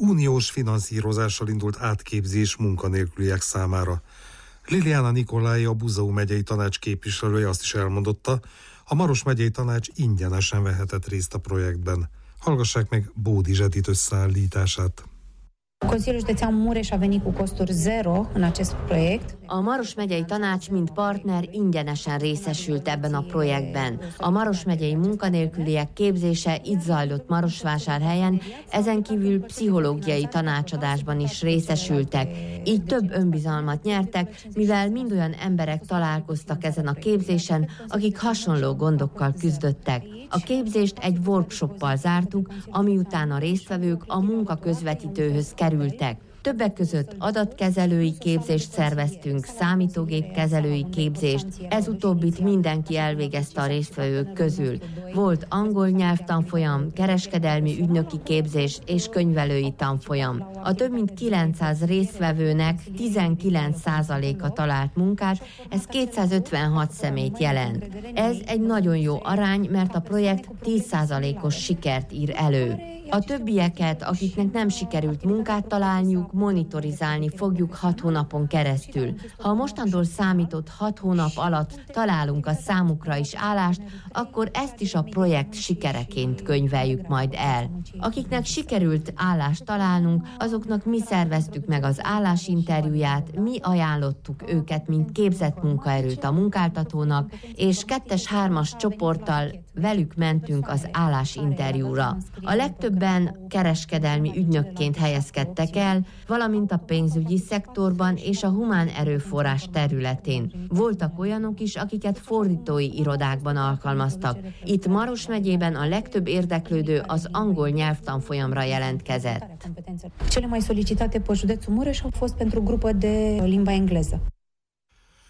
uniós finanszírozással indult átképzés munkanélküliek számára. Liliana Nikolai, a Buzau megyei tanács képviselője azt is elmondotta, a Maros megyei tanács ingyenesen vehetett részt a projektben. Hallgassák meg Bódi Zsedit összeállítását. Consiliul Județean Mureș a venit cu costuri zero în acest proiect. A Maros megyei tanács, mint partner ingyenesen részesült ebben a projektben. A Maros megyei munkanélküliek képzése itt zajlott Marosvásárhelyen, ezen kívül pszichológiai tanácsadásban is részesültek. Így több önbizalmat nyertek, mivel mind olyan emberek találkoztak ezen a képzésen, akik hasonló gondokkal küzdöttek. A képzést egy workshoppal zártuk, ami után a résztvevők a munkaközvetítőhöz kerültek. Többek között adatkezelői képzést szerveztünk, számítógépkezelői képzést, ez utóbbit mindenki elvégezte a résztvevők közül. Volt angol nyelvtanfolyam, kereskedelmi ügynöki képzés és könyvelői tanfolyam. A több mint 900 résztvevőnek 19%-a talált munkát, ez 256 személyt jelent. Ez egy nagyon jó arány, mert a projekt 10%-os sikert ír elő. A többieket, akiknek nem sikerült munkát találniuk, monitorizálni fogjuk 6 hónapon keresztül. Ha a mostantól számított 6 hónap alatt találunk a számukra is állást, akkor ezt is a projekt sikereként könyveljük majd el. Akiknek sikerült állást találnunk, azoknak mi szerveztük meg az állásinterjúját, mi ajánlottuk őket, mint képzett munkaerőt a munkáltatónak, és 2-3-as csoporttal velük mentünk az állásinterjúra. A legtöbben kereskedelmi ügynökként helyezkedtek el, valamint a pénzügyi szektorban és a humán erőforrás területén. Voltak olyanok is, akiket fordítói irodákban alkalmaztak. Itt Maros megyében a legtöbb érdeklődő az angol nyelvtanfolyamra jelentkezett. Cele mai solicitate pe județul Mureș au fost pentru grupă de limba engleză.